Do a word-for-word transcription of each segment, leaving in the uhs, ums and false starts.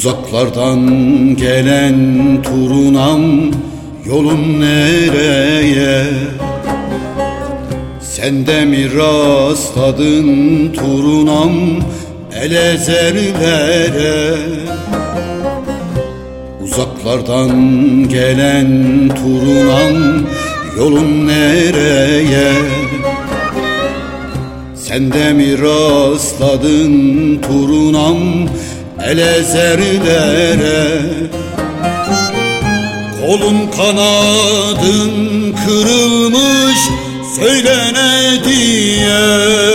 Uzaklardan gelen turunam, yolun nereye? Sen de mi rastladın turunam elezerlere? Uzaklardan gelen turunam, yolun nereye? Sen de mi rastladın turunam elezerlere? Kolun kanadın kırılmış, söyle ne diye?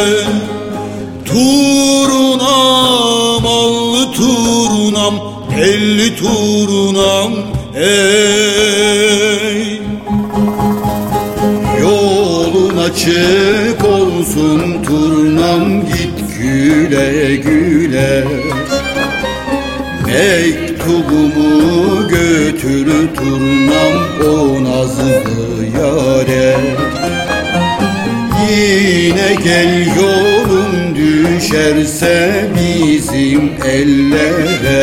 Turunam, allı turunam, elli turunam ey. Yolun açık olsun turnam, git güle güle. Mektubumu götür turnam, o nazlı yâre. Yine gel yolun düşerse bizim ellere.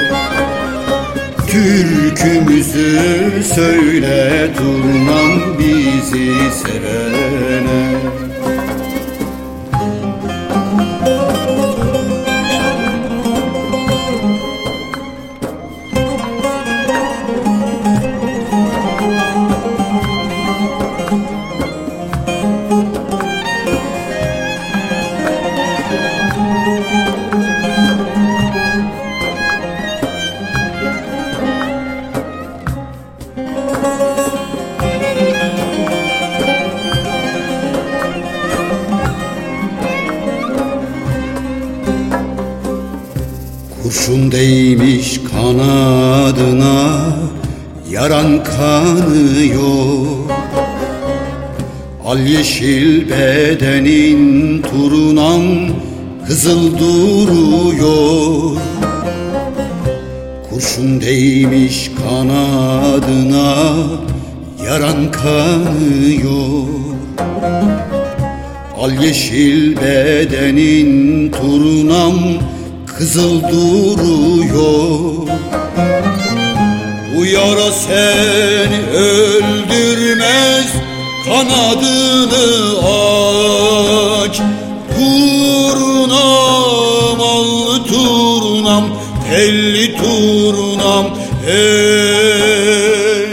Türkümüzü söyle turnam, bizi sevene. Kurşun değmiş kanadına, yaran kanıyor. Al yeşil bedenin turunam, kızıl duruyor. Kurşun değmiş kanadına, yaran kanıyor. Al yeşil bedenin turunam, kızıl duruyor. Bu yara seni öldürmez, kanadını aç. Turunam, allı turnam, telli turnam hey.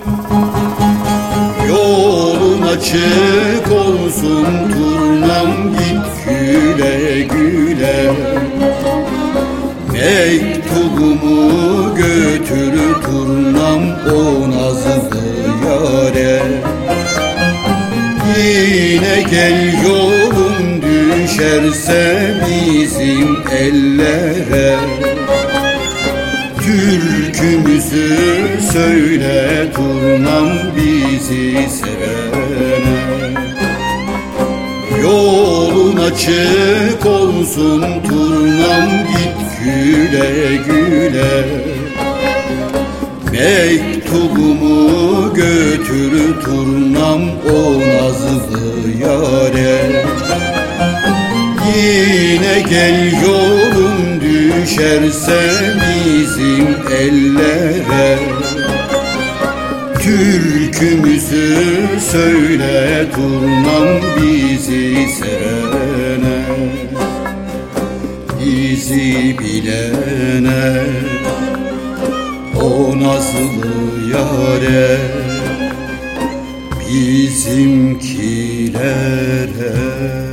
Yolun açık olsun turnam, git güle güle. Mektubumu götür turnam, o nazlı yâre. Yine gel yolun düşerse bizim ellere. Türkümüzü söyle turnam, bizi sevene. Yolun açık olsun turnam, git güle güle. Mektubumu götür turnam, o nazlı yâre. Yine gel yolun düşerse bizim ellere. Türkümüzü söyle turnam, bizi sevene. Bizi bilene, o nazlı yâre. Bizimkilere